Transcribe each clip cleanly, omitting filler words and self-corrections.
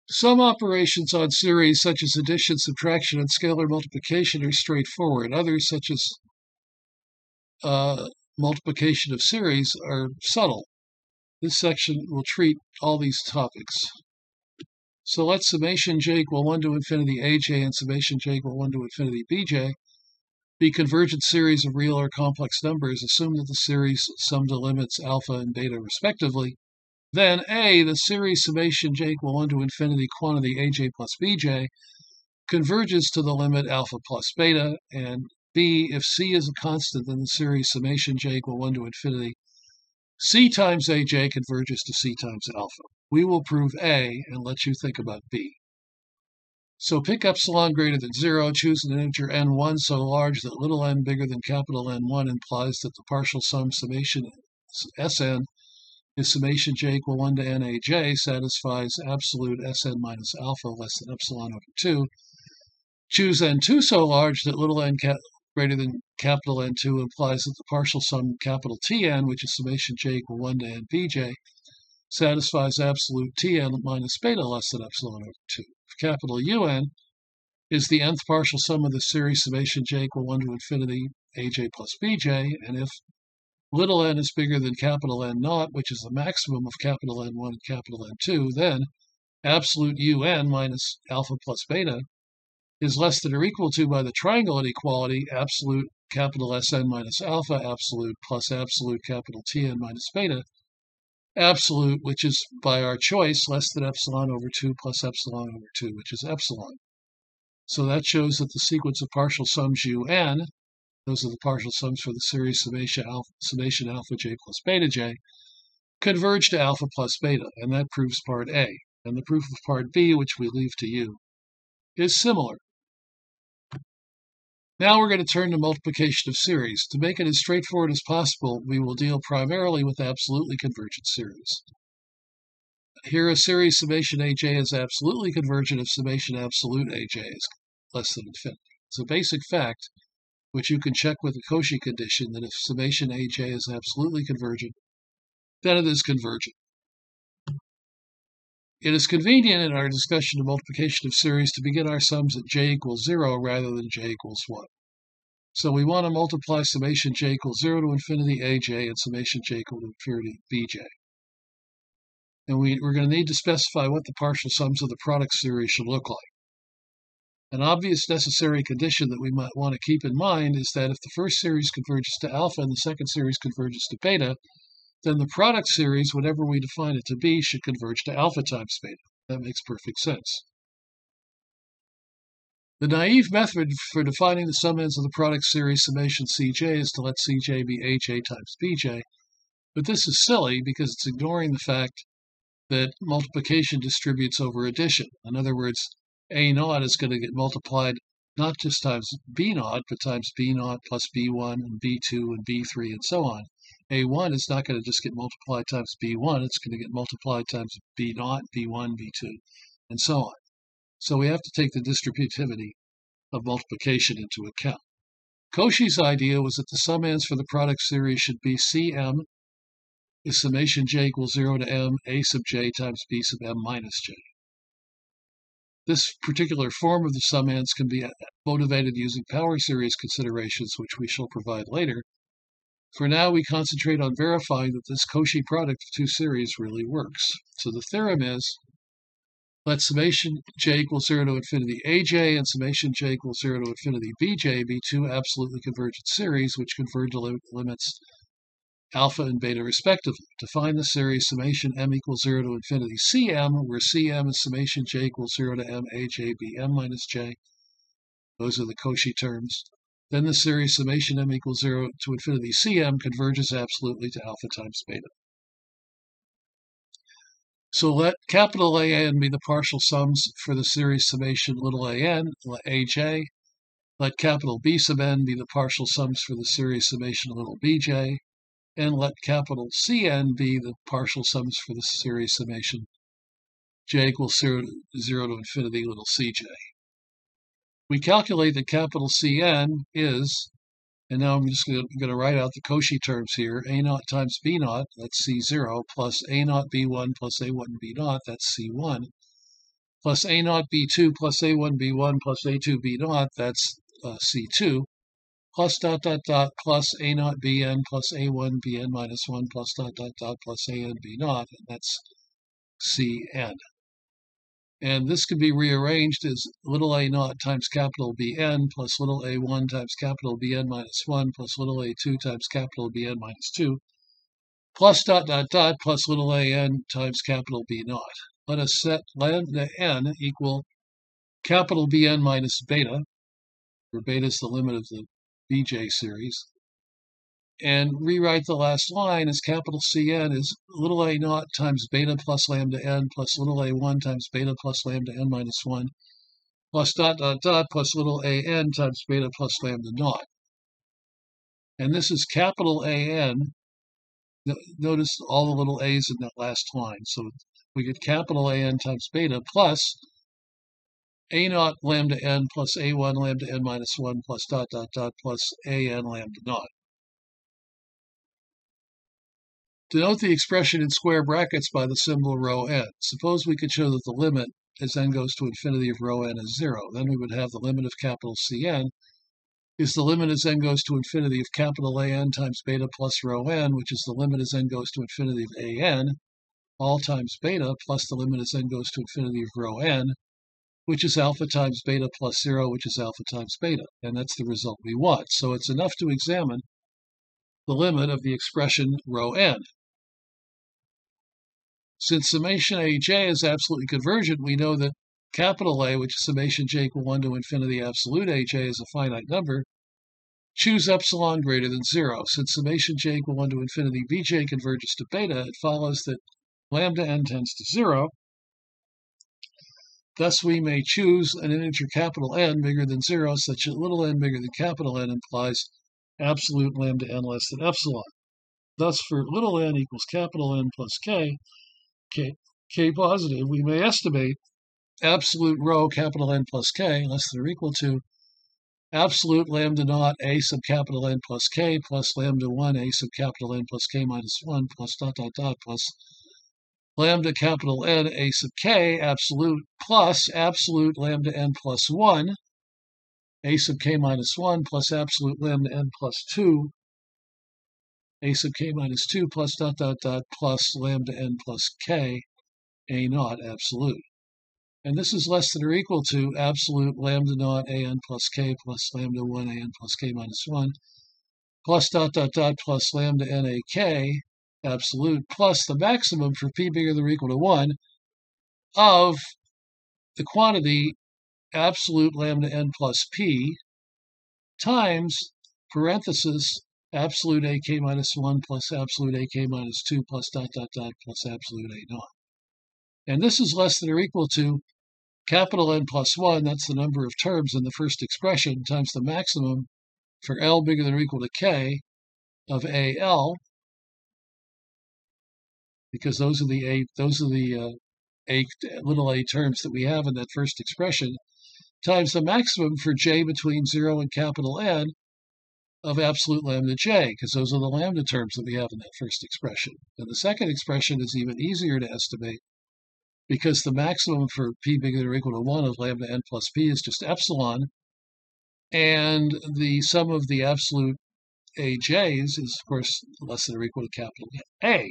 Some operations on series, such as addition, subtraction, and scalar multiplication, are straightforward. Others, such as multiplication of series, are subtle. This section will treat all these topics. So let summation j equal 1 to infinity aj and summation j equal 1 to infinity bj be convergent series of real or complex numbers. Assume that the series sum to limits alpha and beta respectively. Then A, the series summation j equal 1 to infinity quantity aj plus bj converges to the limit alpha plus beta, and B, if C is a constant, then the series summation j equal 1 to infinity C times aj converges to C times alpha. We will prove A and let you think about B. So pick epsilon greater than 0, choose an integer n1 so large that little n bigger than capital N1 implies that the partial sum summation Sn is summation j equal 1 to naj satisfies absolute Sn minus alpha less than epsilon over 2. Choose n2 so large that little n greater than capital N2 implies that the partial sum capital Tn, which is summation j equal 1 to n bj, satisfies absolute Tn minus beta less than epsilon over 2. If capital Un is the nth partial sum of the series summation j equal 1 to infinity aj plus bj, and if little n is bigger than capital N naught, which is the maximum of capital N1 and capital N2, then absolute Un minus alpha plus beta is less than or equal to, by the triangle inequality, absolute capital Sn minus alpha absolute plus absolute capital Tn minus beta absolute, which is by our choice less than epsilon over 2 plus epsilon over 2, which is epsilon. So that shows that the sequence of partial sums Un, those are the partial sums for the series summation alpha j plus beta j, converge to alpha plus beta, and that proves part A. And the proof of part B, which we leave to you, is similar. Now we're going to turn to multiplication of series. To make it as straightforward as possible, we will deal primarily with absolutely convergent series. Here, a series summation aj is absolutely convergent if summation absolute aj is less than infinity. It's a basic fact, which you can check with the Cauchy condition, that if summation aj is absolutely convergent, then it is convergent. It is convenient in our discussion of multiplication of series to begin our sums at j equals 0 rather than j equals 1. So we want to multiply summation j equals 0 to infinity aj and summation j equal to infinity bj. And we're going to need to specify what the partial sums of the product series should look like. An obvious necessary condition that we might want to keep in mind is that if the first series converges to alpha and the second series converges to beta, then the product series, whatever we define it to be, should converge to alpha times beta. That makes perfect sense. The naive method for defining the sum ends of the product series summation Cj is to let Cj be aj times bj, but this is silly because it's ignoring the fact that multiplication distributes over addition. In other words, a naught is going to get multiplied not just times b naught, but times b naught plus b1 and b2 and b3 and so on. A1 is not going to just get multiplied times b1, it's going to get multiplied times b naught, b1, b2, and so on. So we have to take the distributivity of multiplication into account. Cauchy's idea was that the sum ends for the product series should be Cm is summation j equals 0 to m a sub j times b sub m minus j. This particular form of the sum ends can be motivated using power series considerations, which we shall provide later. For now, we concentrate on verifying that this Cauchy product of two series really works. So the theorem is, let summation j equals 0 to infinity aj and summation j equals 0 to infinity bj be two absolutely convergent series which converge to limits alpha and beta respectively. To find the series summation m equals 0 to infinity cm, where cm is summation j equals 0 to m aj bm minus j, those are the Cauchy terms, then the series summation m equals 0 to infinity cm converges absolutely to alpha times beta. So let capital AN be the partial sums for the series summation little an, aj. Let capital B sub n be the partial sums for the series summation little bj. And let capital Cn be the partial sums for the series summation j equals 0 to infinity little cj. We calculate that capital Cn is, and now I'm just going to write out the Cauchy terms here, a naught times b naught, that's C0, plus a naught b1 plus a1 b naught, that's C1, plus A naught B2 plus A1 B1 plus A2 B naught, that's C2, plus dot dot dot plus A naught Bn plus A1 Bn minus 1 plus dot dot dot plus An B naught, and that's Cn. And this can be rearranged as little a naught times capital Bn plus little a1 times capital Bn minus 1 plus little a2 times capital Bn minus 2 plus dot dot dot plus little an times capital B naught. Let us set lambda n equal capital Bn minus beta, where beta is the limit of the Bj series, and rewrite the last line as capital Cn is little a naught times beta plus lambda n plus little a1 times beta plus lambda n minus 1 plus dot dot dot plus little an times beta plus lambda naught. And this is capital An. Notice all the little a's in that last line. So we get capital An times beta plus a naught lambda n plus a1 lambda n minus 1 plus dot dot dot plus an lambda naught. Denote the expression in square brackets by the symbol rho n. Suppose we could show that the limit as n goes to infinity of rho n is 0. Then we would have the limit of capital Cn is the limit as n goes to infinity of capital An times beta plus rho n, which is the limit as n goes to infinity of An, all times beta, plus the limit as n goes to infinity of rho n, which is alpha times beta plus 0, which is alpha times beta. And that's the result we want. So it's enough to examine the limit of the expression rho n. Since summation aj is absolutely convergent, we know that capital A, which is summation j equal 1 to infinity absolute aj, is a finite number. Choose epsilon greater than 0. Since summation j equal 1 to infinity bj converges to beta, it follows that lambda n tends to 0. Thus, we may choose an integer capital N bigger than 0, such that little n bigger than capital N implies absolute lambda n less than epsilon. Thus, for little n equals capital N plus k positive, we may estimate absolute rho capital N plus k less than or equal to absolute lambda naught a sub capital N plus k plus lambda 1 a sub capital N plus k minus 1 plus dot dot dot plus lambda capital N a sub k absolute plus absolute lambda n plus 1 a sub k minus 1 plus absolute lambda n plus 2 a sub k minus 2 plus dot dot dot plus lambda n plus k a naught absolute. And this is less than or equal to absolute lambda naught an plus k plus lambda 1 an plus k minus 1 plus dot dot dot plus lambda nak absolute plus the maximum for p bigger than or equal to 1 of the quantity absolute lambda n plus p times parenthesis absolute ak minus 1 plus absolute ak minus 2 plus dot dot dot plus absolute a naught. And this is less than or equal to capital N plus 1, that's the number of terms in the first expression, times the maximum for L bigger than or equal to K of AL, because those are the little a terms that we have in that first expression, times the maximum for J between 0 and capital N of absolute lambda J, because those are the lambda terms that we have in that first expression. And the second expression is even easier to estimate, because the maximum for p bigger than or equal to 1 of lambda n plus p is just epsilon, and the sum of the absolute aj's is, of course, less than or equal to capital A.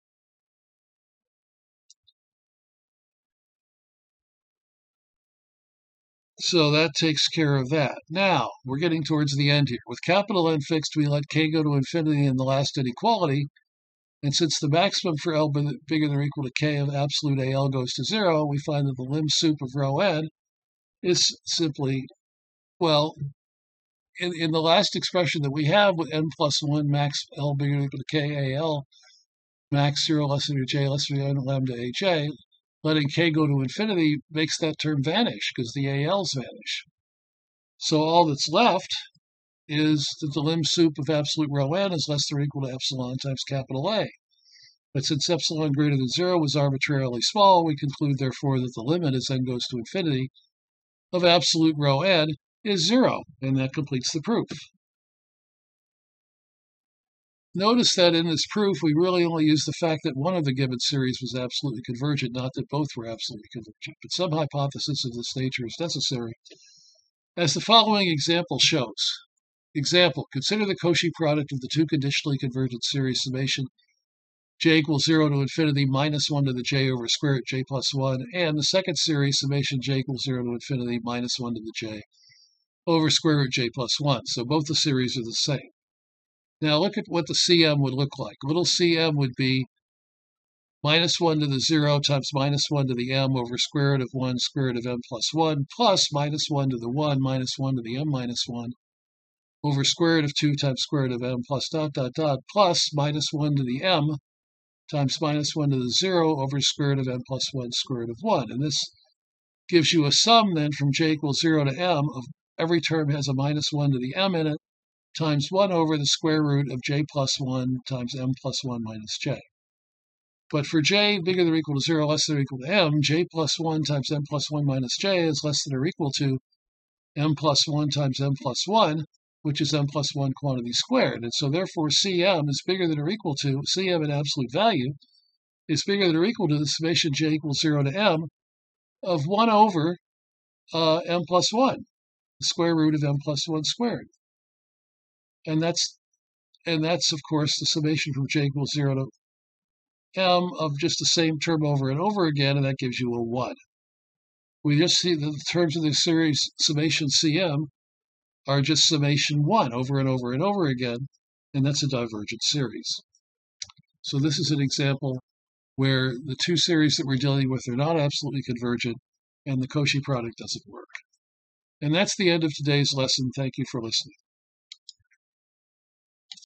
So that takes care of that. Now, we're getting towards the end here. With capital N fixed, we let k go to infinity in the last inequality. And since the maximum for L bigger than or equal to k of absolute AL goes to 0, we find that the lim sup of rho n is simply, well, in the last expression that we have with n plus 1 max L bigger than or equal to k AL, max 0 less than or j less than or n lambda aj, letting k go to infinity makes that term vanish because the ALs vanish. So all that's left is that the lim sup of absolute rho n is less than or equal to epsilon times capital A. But since epsilon greater than 0 was arbitrarily small, we conclude, therefore, that the limit as n goes to infinity of absolute rho n is 0, and that completes the proof. notice that in this proof, we really only use the fact that one of the given series was absolutely convergent, not that both were absolutely convergent. But some hypothesis of this nature is necessary, as the following example shows. Example, consider the Cauchy product of the two conditionally convergent series summation j equals 0 to infinity minus 1 to the j over square root j plus 1, and the second series summation j equals 0 to infinity minus 1 to the j over square root j plus 1. So both the series are the same. Now look at what the CM would look like. Little CM would be minus 1 to the 0 times minus 1 to the m over square root of 1 square root of m plus 1 plus minus 1 to the 1 minus 1 to the m minus 1 over square root of 2 times square root of m plus dot dot dot plus minus 1 to the m times minus 1 to the 0 over square root of m plus 1 square root of 1. And this gives you a sum then from j equals 0 to m of every term has a minus 1 to the m in it times 1 over the square root of j plus 1 times m plus 1 minus j. But for j bigger than or equal to 0, less than or equal to m, j plus 1 times m plus 1 minus j is less than or equal to m plus 1 times m plus 1, which is m plus 1 quantity squared. And so therefore Cm is bigger than or equal to, Cm in absolute value, is bigger than or equal to the summation j equals 0 to m of 1 over m plus 1, the square root of m plus 1 squared. And that's of course the summation from j equals 0 to m of just the same term over and over again, and that gives you a 1. We just see that the terms of the series summation Cm are just summation 1 over and over and over again, and that's a divergent series. So this is an example where the two series that we're dealing with are not absolutely convergent, and the Cauchy product doesn't work. And that's the end of today's lesson. Thank you for listening.